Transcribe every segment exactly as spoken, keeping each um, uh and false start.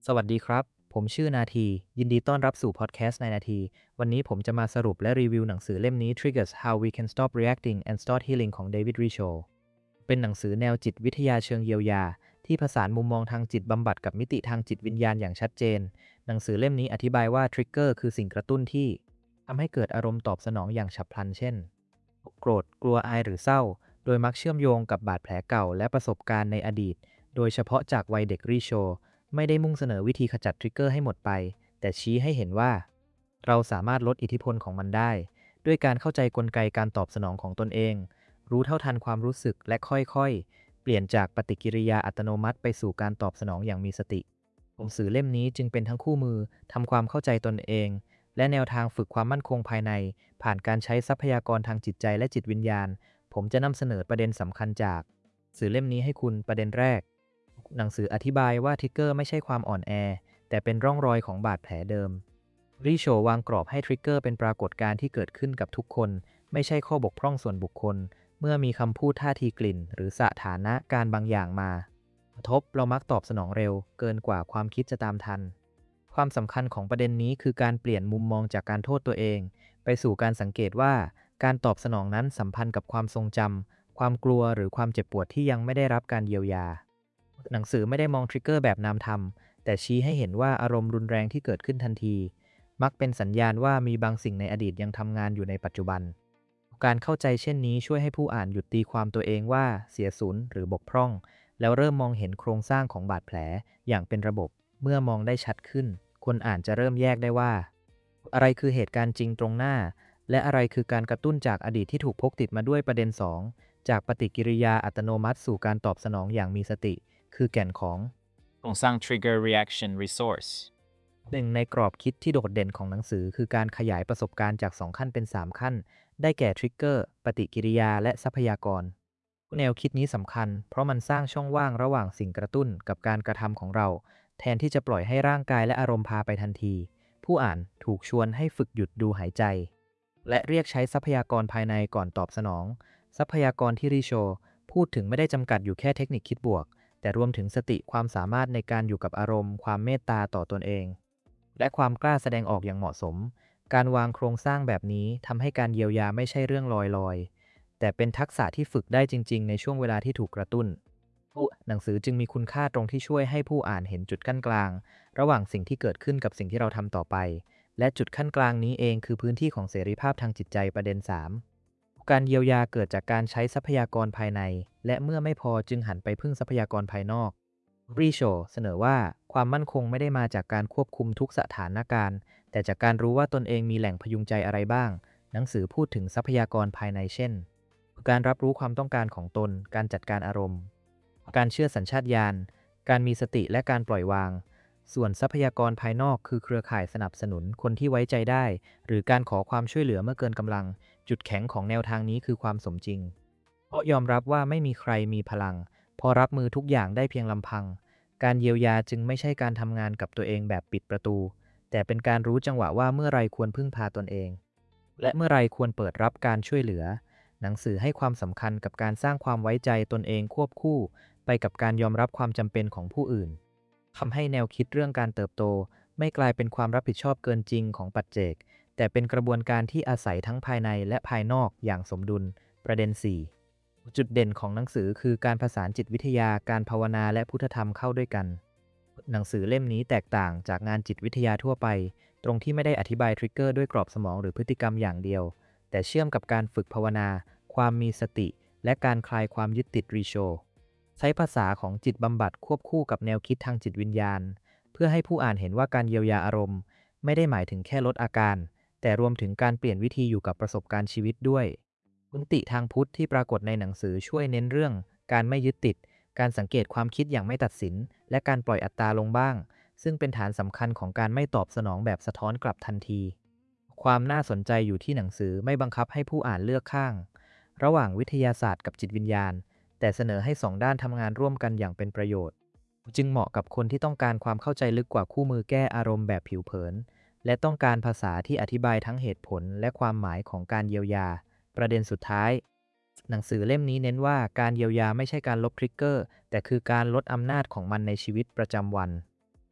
สวัสดีครับ ผมชื่อนาที ยินดีต้อนรับสู่พอดแคสต์ในนาที วันนี้ผมจะมาสรุปและรีวิวหนังสือเล่มนี้ Triggers How We Can Stop Reacting and Start Healing ของ David Richo เป็นหนังสือแนวจิตวิทยาเชิงเยียวยาที่ผสานมุมมองทางจิตบำบัดกับมิติทางจิตวิญญาณอย่างชัดเจน หนังสือเล่มนี้อธิบายว่า Trigger คือสิ่งกระตุ้นที่ทำให้เกิดอารมณ์ตอบสนองอย่างฉับพลัน เช่น โกรธ กลัว อาย หรือเศร้า โดยมักเชื่อมโยงกับบาดแผลเก่าและประสบการณ์ในอดีต โดยเฉพาะจากวัยเด็กริโชไม่ได้มุ่งเสนอวิธีขจัดทริกเกอร์ให้หมดไป แต่ชี้ให้เห็นว่าเราสามารถลดอิทธิพลของมันได้ ด้วยการเข้าใจกลไกการตอบสนองของตนเอง รู้เท่าทันความรู้สึกและค่อยๆ เปลี่ยนจากปฏิกิริยาอัตโนมัติไปสู่การตอบสนองอย่างมีสติหนังสือเล่มนี้จึงเป็นทั้งคู่มือทำความเข้าใจตนเอง และแนวทางฝึกความมั่นคงภายใน ผ่านการใช้ทรัพยากรทางจิตใจและจิตวิญญาณ ผมจะนำเสนอประเด็นสำคัญจากหนังสือเล่มนี้ให้คุณประเด็นแรก หนังสืออธิบายว่าทริกเกอร์ไม่ใช่ความอ่อนแอ แต่เป็นร่องรอยของบาดแผลเดิมริโชวางกรอบให้ทริกเกอร์เป็นปรากฏการณ์ที่เกิดขึ้นกับทุกคน ไม่ใช่ข้อบกพร่องส่วนบุคคล เมื่อมีคำพูดท่าทีกลิ่น หรือสถานะการบางอย่างมากระทบเรามักตอบสนองเร็ว เกินกว่าความคิดจะตามทัน ความสำคัญของประเด็นนี้คือการเปลี่ยนมุมมองจากการโทษตัวเอง ไปสู่การสังเกตว่าการตอบสนองนั้นสัมพันธ์กับความทรงจำความกลัวหรือความเจ็บปวดที่ยังไม่ได้รับการเยียวยา หนังสือไม่ได้มองทริกเกอร์แบบนามธรรม แต่ชี้ให้เห็นว่าอารมณ์รุนแรงที่เกิดขึ้นทันที มักเป็นสัญญาณว่ามีบางสิ่งในอดีตยังทำงานอยู่ในปัจจุบัน การเข้าใจเช่นนี้ช่วยให้ผู้อ่านหยุดตีความตัวเองว่าเสียสูญหรือบกพร่อง แล้วเริ่มมองเห็นโครงสร้างของบาดแผลอย่างเป็นระบบ เมื่อมองได้ชัดขึ้น คนอ่านจะเริ่มแยกได้ว่า อะไรคือเหตุการณ์จริงตรงหน้า และอะไรคือการกระตุ้นจากอดีตที่ถูกพกติดมาด้วยประเด็น สอง จากปฏิกิริยาอัตโนมัติสู่การตอบสนองอย่างมีสติ คือแก่นของโครงสร้าง Trigger Reaction Resource หนึ่งในกรอบคิดที่โดดเด่นของหนังสือคือการขยายประสบการณ์จาก สอง ขั้นเป็น สาม ขั้น ได้แก่ทริกเกอร์ปฏิกิริยาและทรัพยากรแนวคิดนี้สำคัญเพราะมันสร้างช่องว่างระหว่างสิ่งกระตุ้นกับการกระทำของเรา แทนที่จะปล่อยให้ร่างกายและอารมณ์พาไปทันที ผู้อ่านถูกชวนให้ฝึกหยุดดูหายใจ และเรียกใช้ทรัพยากรภายในก่อนตอบสนอง ทรัพยากรที่ริโชพูดถึงไม่ได้จำกัดอยู่แค่เทคนิคคิดบวก แต่รวมถึงสติความสามารถในการอยู่กับอารมณ์ความเมตตาต่อตนเอง และความกล้าแสดงออกอย่างเหมาะสม การวางโครงสร้างแบบนี้ทำให้การเยียวยาไม่ใช่เรื่องลอยๆ แต่เป็นทักษะที่ฝึกได้จริงๆในช่วงเวลาที่ถูกกระตุ้น หนังสือจึงมีคุณค่าตรงที่ช่วยให้ผู้อ่านเห็นจุดขั้นกลาง ระหว่างสิ่งที่เกิดขึ้นกับสิ่งที่เราทำต่อไป และจุดขั้นกลางนี้เองคือพื้นที่ของเสรีภาพทางจิตใจประเด็น สาม การเยียวยาเกิดจากการใช้ทรัพยากรภายใน และเมื่อไม่พอจึงหันไปพึ่งทรัพยากรภายนอกรีโชเสนอว่าความมั่นคงไม่ได้มาจากการควบคุมทุกสถานการณ์ แต่จากการรู้ว่าตนเองมีแหล่งพยุงใจอะไรบ้าง หนังสือพูดถึงทรัพยากรภายในเช่น การรับรู้ความต้องการของตน การจัดการอารมณ์ การเชื่อสัญชาตญาณ การมีสติและการปล่อยวาง ส่วนทรัพยากรภายนอกคือเครือข่ายสนับสนุนคนที่ไว้ใจได้ หรือการขอความช่วยเหลือเมื่อเกินกำลัง จุดแข็งของแนวทางนี้คือความสมจริง เพราะยอมรับว่าไม่มีใครมีพลัง พอรับมือทุกอย่างได้เพียงลำพัง การเยียวยาจึงไม่ใช่การทำงานกับตัวเองแบบปิดประตู แต่เป็นการรู้จังหวะว่าเมื่อไรควรพึ่งพาตนเอง และเมื่อไรควรเปิดรับการช่วยเหลือ หนังสือให้ความสำคัญกับการสร้างความไว้ใจตนเองควบคู่ไปกับการยอมรับความจำเป็นของผู้อื่นทำให้แนวคิดเรื่องการเติบโตไม่กลายเป็นความรับผิดชอบเกินจริงของปัจเจก แต่เป็นกระบวนการที่อาศัยทั้งภายในและภายนอกอย่างสมดุล ประเด็น สี่ จุดเด่นของหนังสือคือการผสานจิตวิทยา การภาวนาและพุทธธรรมเข้าด้วยกัน หนังสือเล่มนี้แตกต่างจากงานจิตวิทยาทั่วไป ตรงที่ไม่ได้อธิบายทริกเกอร์ด้วยกรอบสมองหรือพฤติกรรมอย่างเดียว แต่เชื่อมกับการฝึกภาวนา ความมีสติ และการคลายความยึดติดรีโชใช้ภาษาของจิตบำบัดควบคู่กับแนวคิดทางจิตวิญญาณ เพื่อให้ผู้อ่านเห็นว่าการเยียวยาอารมณ์ไม่ได้หมายถึงแค่ลดอาการ แต่รวมถึงการเปลี่ยนวิธีอยู่กับประสบการณ์ชีวิตด้วยมิติทางพุทธที่ปรากฏในหนังสือช่วยเน้นเรื่องการไม่ยึดติด การสังเกตความคิดอย่างไม่ตัดสิน และการปล่อยอัตตาลงบ้าง ซึ่งเป็นฐานสำคัญของการไม่ตอบสนองแบบสะท้อนกลับทันที ความน่าสนใจอยู่ที่หนังสือไม่บังคับให้ผู้อ่านเลือกข้าง ระหว่างวิทยาศาสตร์กับจิตวิญญาณ แต่เสนอให้สองด้านทำงานร่วมกันอย่างเป็นประโยชน์ จึงเหมาะกับคนที่ต้องการความเข้าใจลึกกว่าคู่มือแก้อารมณ์แบบผิวเผิน และต้องการภาษาที่อธิบายทั้งเหตุผลและความหมายของการเยียวยา ประเด็นสุดท้าย หนังสือเล่มนี้เน้นว่าการเยียวยาไม่ใช่การลบทริกเกอร์ แต่คือการลดอำนาจของมันในชีวิตประจำวัน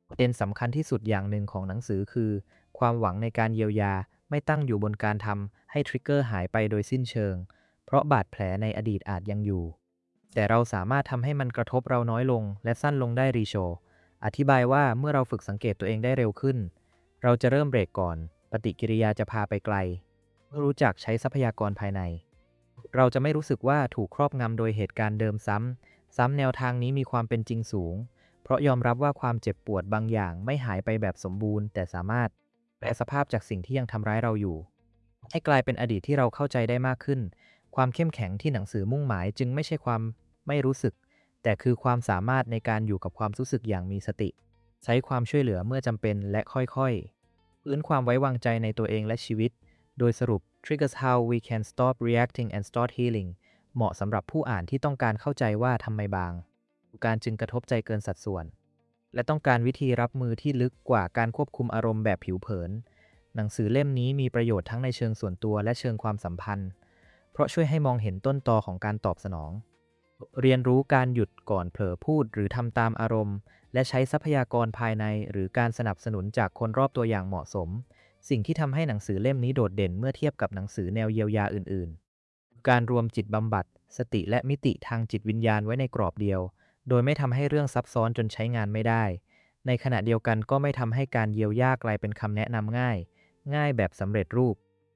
ประเด็นสำคัญที่สุดอย่างหนึ่งของหนังสือคือความหวังในการเยียวยาไม่ตั้งอยู่บนการทำให้ทริกเกอร์หายไปโดยสิ้นเชิงเพราะบาดแผลในอดีตอาจยังอยู่แต่เราสามารถทำให้มันกระทบเราน้อยลงและสั้นลงได้รีโชอธิบายว่าเมื่อเราฝึกสังเกตตัวเองได้เร็วขึ้นเราจะเริ่มเบรกก่อนปฏิกิริยาจะพาไปไกลเมื่อรู้จักใช้ทรัพยากรภายในเราจะไม่รู้สึกว่าถูกครอบงำโดยเหตุการณ์เดิมซ้ำซ้ำแนวทางนี้มีความเป็นจริงสูง เพราะยอมรับว่าความเจ็บปวดบางอย่างไม่หายไปแบบสมบูรณ์แต่สามารถแปลสภาพจากสิ่งที่ยังทำร้ายเราอยู่ให้กลายเป็นอดีตที่เราเข้าใจได้มากขึ้นความเข้มแข็งที่หนังสือมุ่งหมายจึงไม่ใช่ความไม่รู้สึกแต่คือความสามารถในการอยู่กับความรู้สึกอย่างมีสติใช้ความช่วยเหลือเมื่อจำเป็นและค่อยๆฟื้นความไว้วางใจในตัวเองและชีวิตโดยสรุป Triggers How We Can Stop Reacting and Start Healing เหมาะสำหรับผู้อ่านที่ต้องการเข้าใจว่าทำไมบางการจึงกระทบใจเกินสัดส่วนและต้องการวิธีรับมือที่ลึกกว่าการควบคุมอารมณ์แบบผิวเผินหนังสือเล่มนี้มีประโยชน์ทั้งในเชิงส่วนตัวและเชิงความสัมพันธ์เพราะช่วยให้มองเห็นต้นตอของการตอบสนองเรียนรู้การหยุดก่อนเผลอพูดหรือทำตามอารมณ์และใช้ทรัพยากรภายในหรือการสนับสนุนจากคนรอบตัวอย่างเหมาะสมสิ่งที่ทำให้หนังสือเล่มนี้โดดเด่นเมื่อเทียบกับหนังสือแนวเยียวยาอื่นๆการรวมจิตบำบัดสติและมิติทางจิตวิญญาณไว้ในกรอบเดียวโดยไม่ทำให้เรื่องซับซ้อนจนใช้งานไม่ได้ในขณะเดียวกันก็ไม่ทำให้การเยียวยากลายเป็นคำแนะนำง่ายง่ายแบบสำเร็จรูป